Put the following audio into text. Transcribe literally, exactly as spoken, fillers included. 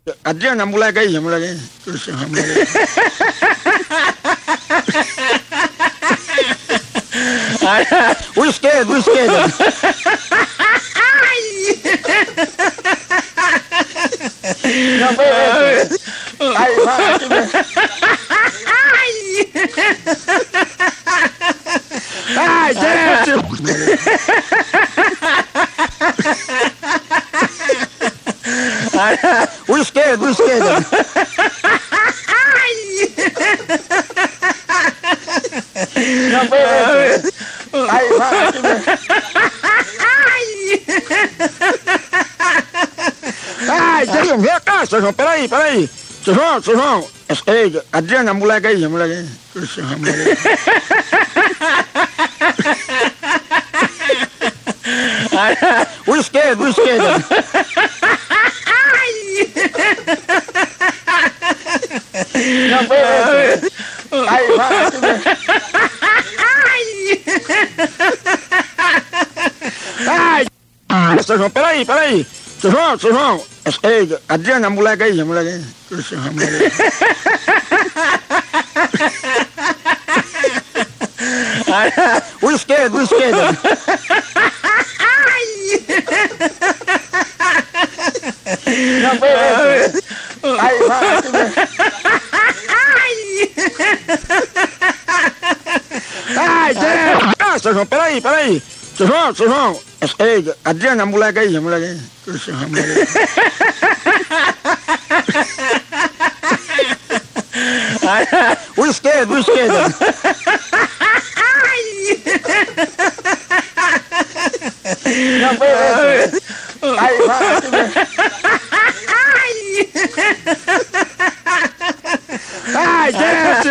Adriana, moleque aí, moleque aí. O esquerdo, o esquerdo. Não, vai, vai. Aí, vai, aqui mesmo. Ai, gente! O esquerdo, o esquerdo. Não, vai, vai. Aí, vai, aqui mesmo. Ai, seu João, vem cá, seu João, peraí, peraí. Seu João, seu João. Ei, Adriana, moleque aí, moleque aí. O esquerdo, o esquerdo. Não, vai, vai. Aí, vai, aqui mesmo. Ai, seu João, peraí, peraí. Seu João, seu João. Ei, Adriana, moleque aí, moleque aí. O esquerdo, o esquerdo. Não, vai, vai. Aí, vai, aqui mesmo. Ai, gente! Ah, seu João, peraí, peraí. Seu João, seu João. Ei, Adriana, moleque aí, moleque aí. O esquerdo, o esquerdo. Não, vai, vai. Aí, vai, aqui mesmo. Ai, gente!